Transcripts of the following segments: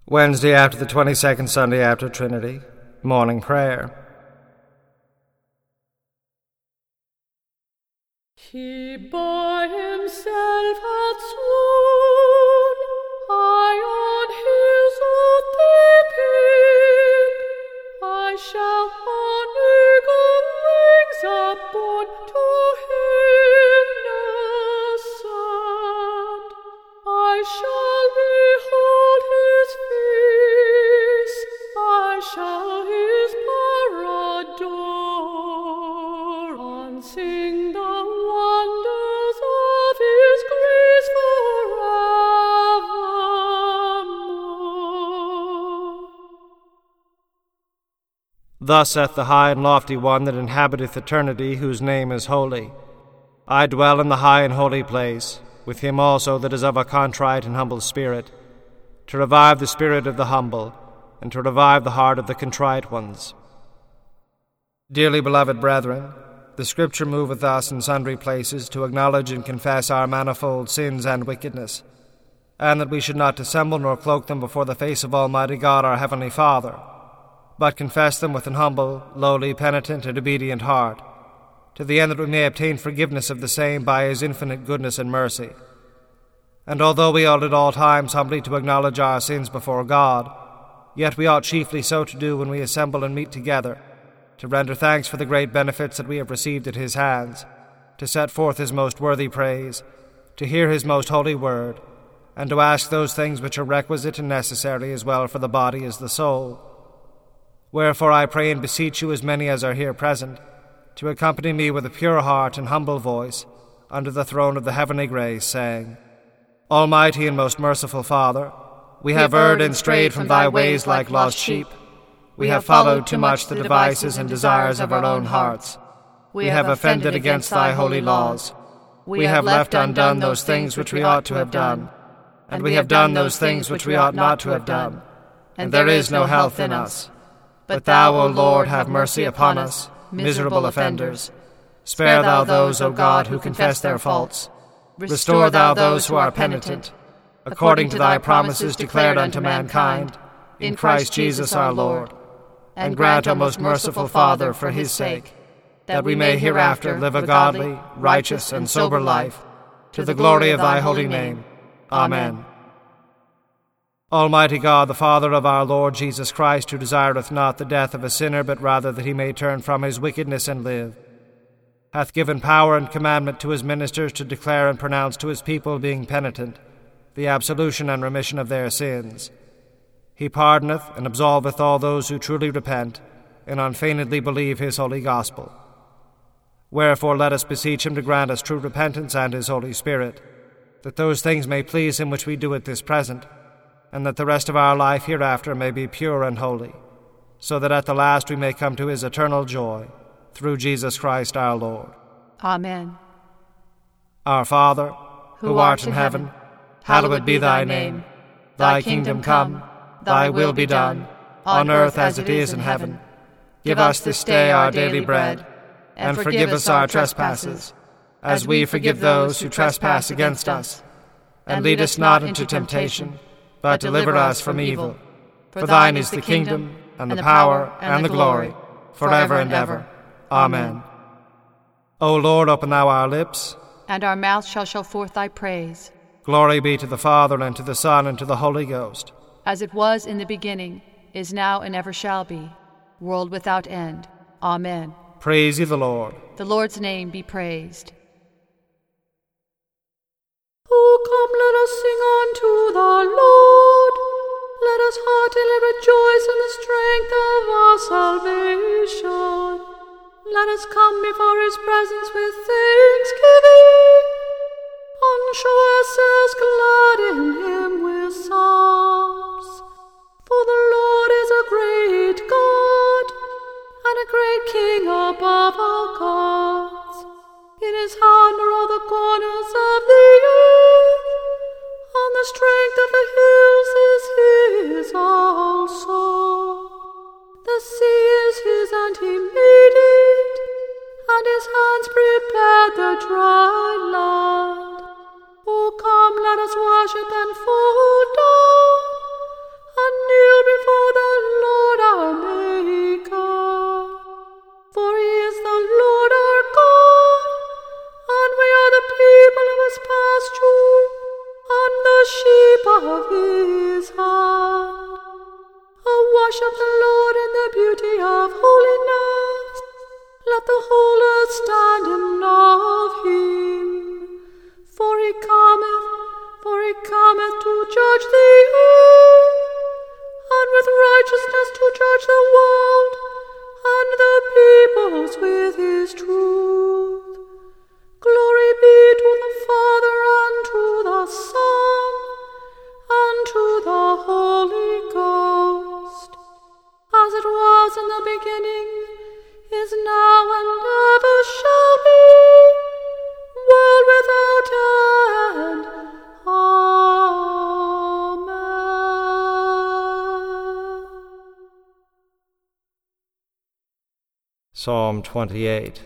Wednesday after the 22nd Sunday after Trinity, morning prayer. He by himself hath sworn, I on his oath depend, I shall on eagle wings upborne to him ascend. I shall behold his face, I shall his power adore, and sing the wonders of his grace forevermore. Thus saith the high and lofty one that inhabiteth eternity, whose name is holy. I dwell in the high and holy place, with him also that is of a contrite and humble spirit, to revive the spirit of the humble, and to revive the heart of the contrite ones. Dearly beloved brethren, the Scripture moveth us in sundry places to acknowledge and confess our manifold sins and wickedness, and that we should not dissemble nor cloak them before the face of Almighty God our Heavenly Father, but confess them with an humble, lowly, penitent, and obedient heart, to the end that we may obtain forgiveness of the same by his infinite goodness and mercy. And although we ought at all times humbly to acknowledge our sins before God, yet we ought chiefly so to do when we assemble and meet together, to render thanks for the great benefits that we have received at his hands, to set forth his most worthy praise, to hear his most holy word, and to ask those things which are requisite and necessary as well for the body as the soul. Wherefore I pray and beseech you, as many as are here present, to accompany me with a pure heart and humble voice under the throne of the heavenly grace, saying, Almighty and most merciful Father, we have erred and strayed from thy ways like lost sheep. We have followed too much the devices and desires of our own hearts. We have offended against thy holy laws. We have left undone those things which we ought to have done, and we have done those things which we ought not to have done, and there is no health in us. But thou, O Lord, have mercy upon us, miserable offenders. Spare thou those, O God, who confess their faults. Restore thou those who are penitent, according to thy promises declared unto mankind, in Christ Jesus our Lord. And grant, O most merciful Father, for his sake, that we may hereafter live a godly, righteous, and sober life, to the glory of thy holy name. Amen. Almighty God, the Father of our Lord Jesus Christ, who desireth not the death of a sinner, but rather that he may turn from his wickedness and live, hath given power and commandment to his ministers to declare and pronounce to his people, being penitent, the absolution and remission of their sins. He pardoneth and absolveth all those who truly repent and unfeignedly believe his holy gospel. Wherefore let us beseech him to grant us true repentance and his Holy Spirit, that those things may please him which we do at this present, and that the rest of our life hereafter may be pure and holy, so that at the last we may come to his eternal joy, through Jesus Christ our Lord. Amen. Our Father, who art in heaven, hallowed be thy name. Thy kingdom come, thy will be done, on earth as it is in heaven. Give us this day our daily bread, and forgive us our trespasses, as we forgive those who trespass against us. And lead us not into temptation, but deliver us from evil. For thine is the kingdom, and the power, and the glory, forever and ever. Amen. O Lord, open thou our lips, and our mouth shall show forth thy praise. Glory be to the Father, and to the Son, and to the Holy Ghost. As it was in the beginning, is now, and ever shall be, world without end. Amen. Praise ye the Lord. The Lord's name be praised. Oh, come, let us sing unto the Lord. Let us heartily rejoice in the strength of our salvation. Let us come before his presence with thanksgiving, and show ourselves glad in him with psalms. For the Lord is a great God, and a great King above all gods. In his hand are all the corners of the earth, and the strength of the hills is his also. The sea is his, and he made it, and his hands prepared the dry land. O come, let us worship and fall down, and of his hand. Oh, worship the Lord in the beauty of holiness. Let the whole earth stand in awe of him. For he cometh to judge the earth, and with righteousness to judge the world, and the peoples with his truth. Glory be to the Father, and to the Son, and to the Holy Ghost, as it was in the beginning, is now, and ever shall be, world without end. Amen. Psalm 28.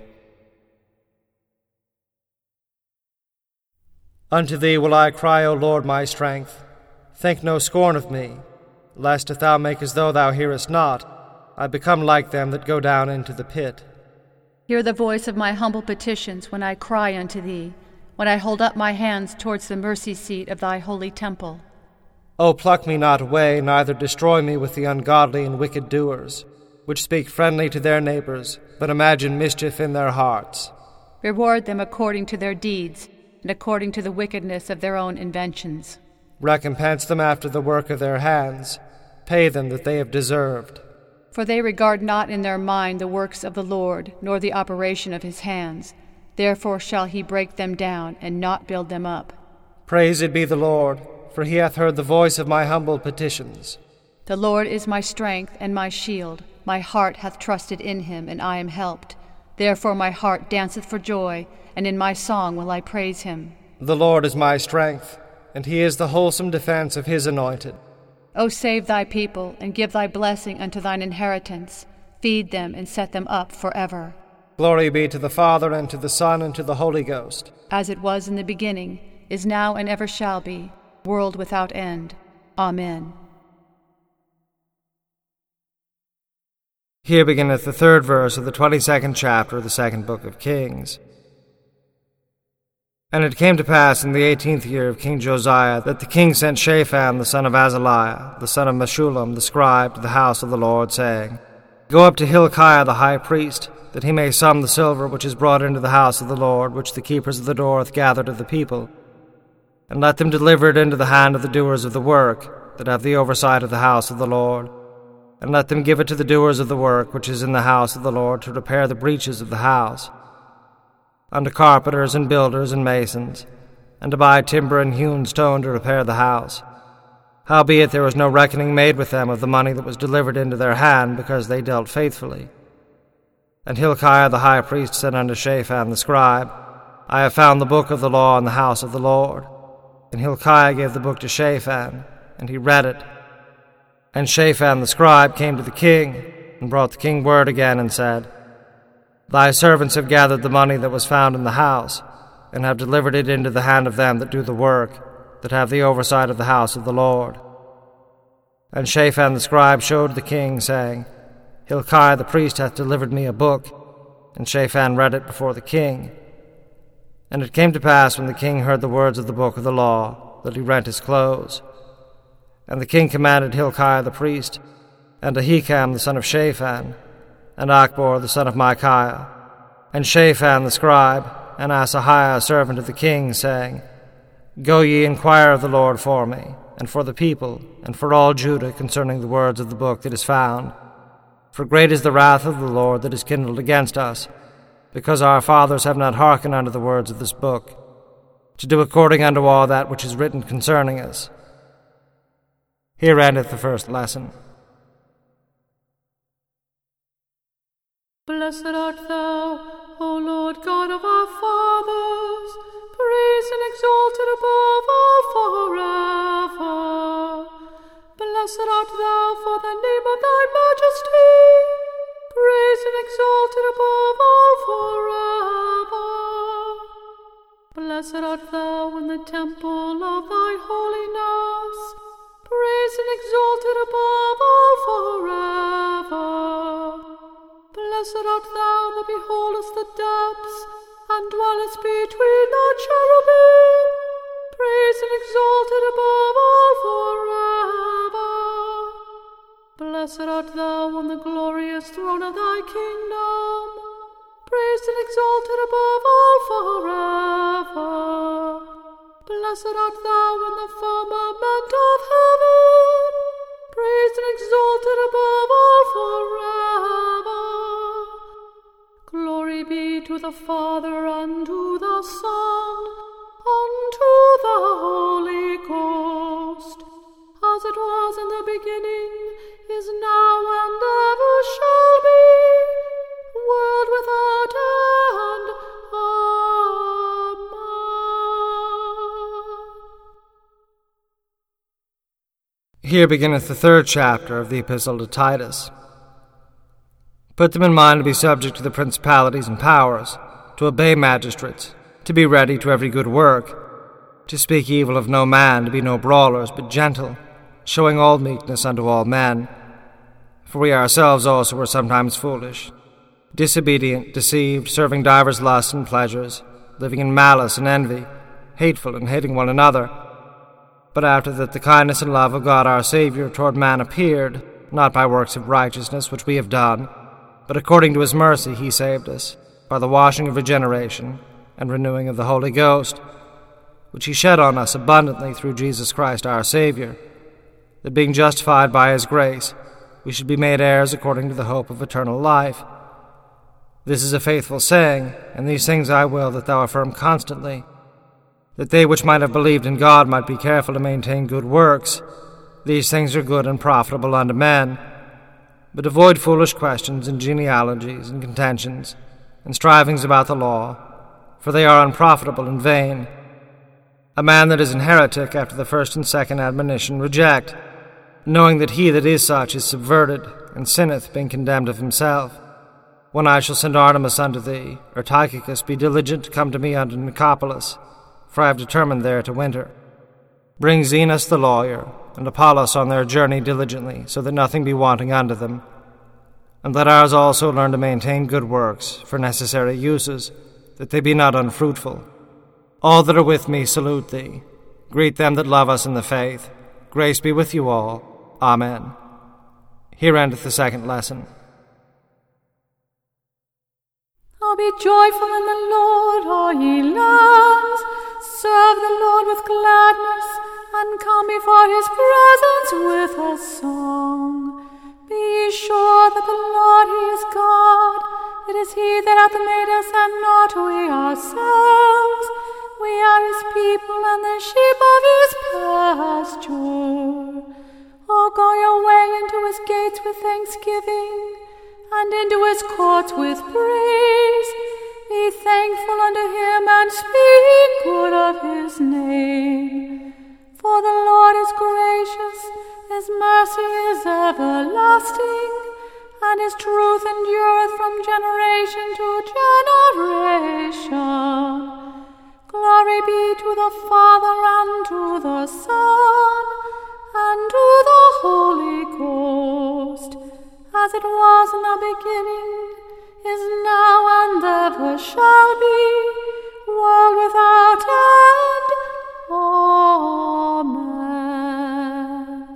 Unto thee will I cry, O Lord, my strength. Think no scorn of me, lest if thou make as though thou hearest not, I become like them that go down into the pit. Hear the voice of my humble petitions when I cry unto thee, when I hold up my hands towards the mercy seat of thy holy temple. O pluck me not away, neither destroy me with the ungodly and wicked doers, which speak friendly to their neighbors, but imagine mischief in their hearts. Reward them according to their deeds, and according to the wickedness of their own inventions. Recompense them after the work of their hands. Pay them that they have deserved. For they regard not in their mind the works of the Lord, nor the operation of his hands. Therefore shall he break them down, and not build them up. Praised be the Lord, for he hath heard the voice of my humble petitions. The Lord is my strength and my shield. My heart hath trusted in him, and I am helped. Therefore my heart danceth for joy, and in my song will I praise him. The Lord is my strength, and he is the wholesome defense of his anointed. O save thy people, and give thy blessing unto thine inheritance. Feed them, and set them up forever. Glory be to the Father, and to the Son, and to the Holy Ghost. As it was in the beginning, is now, and ever shall be, world without end. Amen. Here beginneth the third verse of the 22nd chapter of the second book of Kings. And it came to pass in the 18th year of King Josiah that the king sent Shaphan the son of Azaliah, the son of Meshullam, the scribe, to the house of the Lord, saying, Go up to Hilkiah the high priest, that he may sum the silver which is brought into the house of the Lord, which the keepers of the door hath gathered of the people, and let them deliver it into the hand of the doers of the work, that have the oversight of the house of the Lord, and let them give it to the doers of the work which is in the house of the Lord, to repair the breaches of the house, unto carpenters and builders and masons, and to buy timber and hewn stone to repair the house. Howbeit there was no reckoning made with them of the money that was delivered into their hand, because they dealt faithfully. And Hilkiah the high priest said unto Shaphan the scribe, I have found the book of the law in the house of the Lord. And Hilkiah gave the book to Shaphan, and he read it. And Shaphan the scribe came to the king, and brought the king word again, and said, Thy servants have gathered the money that was found in the house, and have delivered it into the hand of them that do the work, that have the oversight of the house of the Lord. And Shaphan the scribe showed the king, saying, Hilkiah the priest hath delivered me a book. And Shaphan read it before the king. And it came to pass, when the king heard the words of the book of the law, that he rent his clothes. And the king commanded Hilkiah the priest, and Ahikam the son of Shaphan, and Achbor the son of Micaiah, and Shaphan the scribe, and Asahiah servant of the king, saying, Go ye inquire of the Lord for me, and for the people, and for all Judah concerning the words of the book that is found. For great is the wrath of the Lord that is kindled against us, because our fathers have not hearkened unto the words of this book, to do according unto all that which is written concerning us. Here endeth the first lesson. Blessed art thou, O Lord God of our fathers, praised and exalted above all forever. Blessed art thou for the name of thy majesty, praised and exalted above all forever. Blessed art thou in the temple of thy holiness, praised and exalted above all forever. Blessed art thou that beholdest the depths, and dwellest between the cherubim, praised and exalted above all Blessed art thou on the glorious throne of thy kingdom, praised and exalted above all forever. Blessed art thou in the firmament of heaven, praised and exalted above all forever. Glory be to the Father, and to the Son, and to the Holy Ghost, as it was in the beginning, is now, and ever shall be, world without end. Amen. Here beginneth the 3rd chapter of the Epistle to Titus. Put them in mind to be subject to the principalities and powers, to obey magistrates, to be ready to every good work, to speak evil of no man, to be no brawlers, but gentle, showing all meekness unto all men. For we ourselves also were sometimes foolish, disobedient, deceived, serving divers lusts and pleasures, living in malice and envy, hateful and hating one another. But after that the kindness and love of God our Saviour toward man appeared, not by works of righteousness which we have done, but according to his mercy he saved us, by the washing of regeneration and renewing of the Holy Ghost, which he shed on us abundantly through Jesus Christ our Saviour, that being justified by his grace, we should be made heirs according to the hope of eternal life. This is a faithful saying, and these things I will that thou affirm constantly, that they which might have believed in God might be careful to maintain good works. These things are good and profitable unto men. But avoid foolish questions and genealogies and contentions and strivings about the law, for they are unprofitable and vain. A man that is an heretic after the first and second admonition reject, knowing that he that is such is subverted, and sinneth, being condemned of himself. When I shall send Artemas unto thee, or Tychicus, be diligent to come to me unto Nicopolis, for I have determined there to winter. Bring Zenas the lawyer, and Apollos on their journey diligently, so that nothing be wanting unto them. And let ours also learn to maintain good works, for necessary uses, that they be not unfruitful. All that are with me salute thee. Greet them that love us in the faith. Grace be with you all. Amen. Here endeth the 2nd lesson. Oh, be joyful in the Lord, all ye lands. Serve the Lord with gladness, and come before his presence with a song. Be ye sure that the Lord, he is God. It is he that hath made us, and not we ourselves. We are his people, and the sheep of his pasture. Oh, go your way into his gates with thanksgiving, and into his courts with praise. Be thankful unto him, and speak good of his name. For the Lord is gracious, his mercy is everlasting, and his truth endureth from generation to generation. Glory be to the Father, and to the Son, and to the Holy Ghost, as it was in the beginning, is now, and ever shall be, world without end. Amen.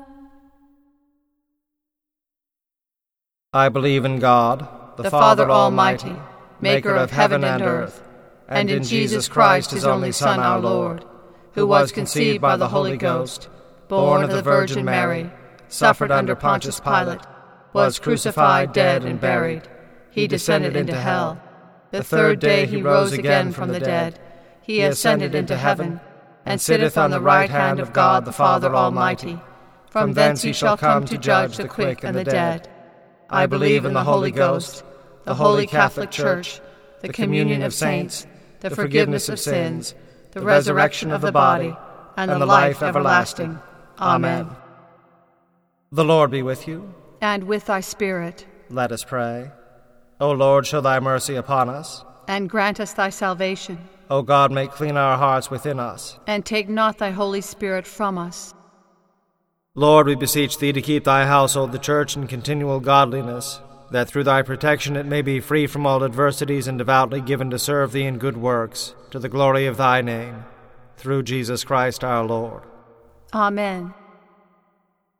I believe in God, the Father Almighty, maker of heaven and earth, and in Jesus Christ, his only Son, our Lord, who was conceived by the Holy Ghost, born of the Virgin Mary, suffered under Pontius Pilate, was crucified, dead, and buried. He descended into hell. The 3rd day he rose again from the dead. He ascended into heaven, and sitteth on the right hand of God the Father Almighty. From thence he shall come to judge the quick and the dead. I believe in the Holy Ghost, the Holy Catholic Church, the communion of saints, the forgiveness of sins, the resurrection of the body, and the life everlasting. Amen. The Lord be with you. And with thy spirit. Let us pray. O Lord, show thy mercy upon us. And grant us thy salvation. O God, make clean our hearts within us. And take not thy Holy Spirit from us. Lord, we beseech thee to keep thy household, the church, in continual godliness, that through thy protection it may be free from all adversities and devoutly given to serve thee in good works, to the glory of thy name, through Jesus Christ our Lord. Amen.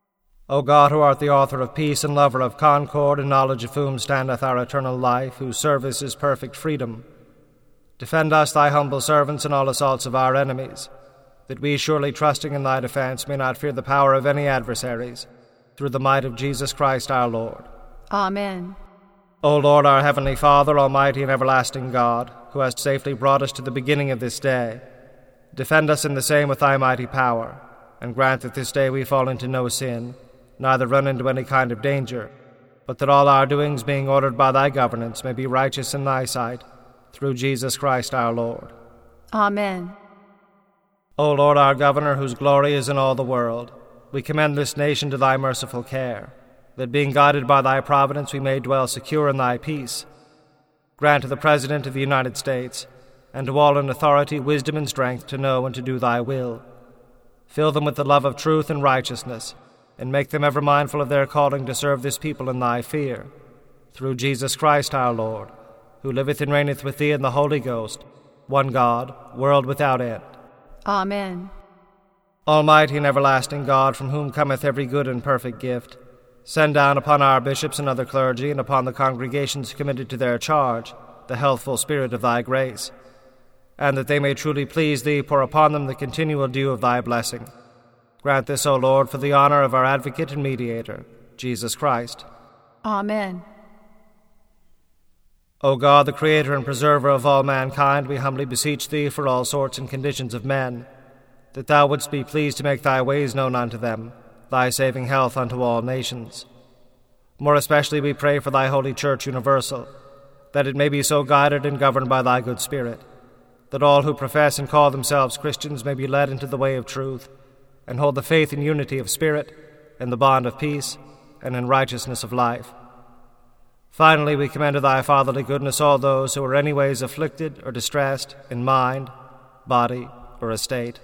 O God, who art the author of peace and lover of concord, in knowledge of whom standeth our eternal life, whose service is perfect freedom, defend us, thy humble servants, in all assaults of our enemies, that we, surely trusting in thy defense, may not fear the power of any adversaries, through the might of Jesus Christ our Lord. Amen. O Lord, our heavenly Father, almighty and everlasting God, who hast safely brought us to the beginning of this day, defend us in the same with thy mighty power, and grant that this day we fall into no sin, neither run into any kind of danger, but that all our doings, being ordered by thy governance, may be righteous in thy sight, through Jesus Christ our Lord. Amen. O Lord, our Governor, whose glory is in all the world, we commend this nation to thy merciful care, that being guided by thy providence we may dwell secure in thy peace. Grant to the President of the United States, and to all in authority, wisdom and strength to know and to do thy will. Fill them with the love of truth and righteousness, and make them ever mindful of their calling to serve this people in thy fear, through Jesus Christ our Lord, who liveth and reigneth with thee in the Holy Ghost, one God, world without end. Amen. Almighty and everlasting God, from whom cometh every good and perfect gift, send down upon our bishops and other clergy, and upon the congregations committed to their charge, the healthful spirit of thy grace, and that they may truly please thee, pour upon them the continual dew of thy blessing. Grant this, O Lord, for the honor of our advocate and mediator, Jesus Christ. Amen. O God, the creator and preserver of all mankind, we humbly beseech thee for all sorts and conditions of men, that thou wouldst be pleased to make thy ways known unto them, thy saving health unto all nations. More especially we pray for thy holy Church universal, that it may be so guided and governed by thy good Spirit, that all who profess and call themselves Christians may be led into the way of truth, and hold the faith and unity of spirit, in the bond of peace, and in righteousness of life. Finally, we commend to thy fatherly goodness all those who are anyways afflicted or distressed in mind, body, or estate.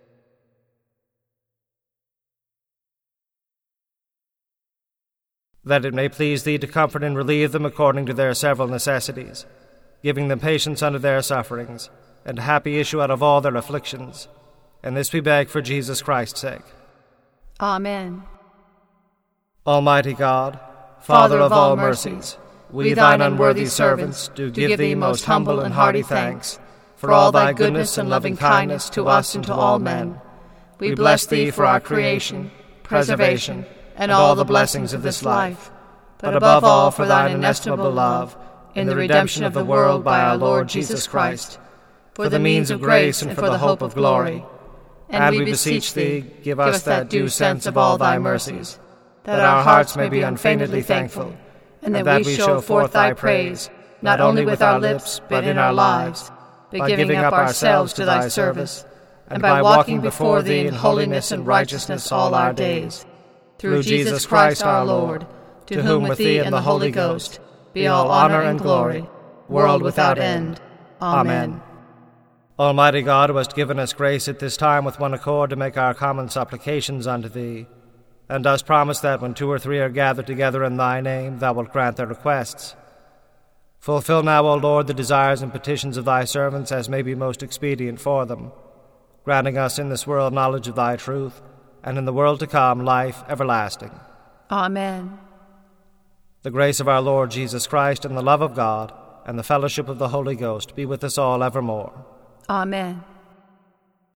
That it may please thee to comfort and relieve them according to their several necessities, giving them patience under their sufferings, and a happy issue out of all their afflictions. And this we beg for Jesus Christ's sake. Amen. Almighty God, Father of all mercies, we thine unworthy servants do give thee most humble and hearty thanks for all thy goodness and loving kindness to us and to all men. We bless thee for our creation, preservation, and all the blessings of this life, but above all for thine inestimable love in the redemption of the world by our Lord Jesus Christ, for the means of grace and for the hope of glory. And we beseech thee, give us that due sense of all thy mercies, that our hearts may be unfeignedly thankful, and that we show forth thy praise, not only with our lips, but in our lives, by giving up ourselves to thy service, and by walking before thee in holiness and righteousness all our days. Through Jesus Christ our Lord, to whom with thee and the Holy Ghost be all honor and glory, world without end. Amen. Almighty God, who hast given us grace at this time with one accord to make our common supplications unto thee, and dost promise that when 2 or 3 are gathered together in thy name, thou wilt grant their requests. Fulfill now, O Lord, the desires and petitions of thy servants as may be most expedient for them, granting us in this world knowledge of thy truth, and in the world to come life everlasting. Amen. The grace of our Lord Jesus Christ, and the love of God, and the fellowship of the Holy Ghost be with us all evermore. Amen.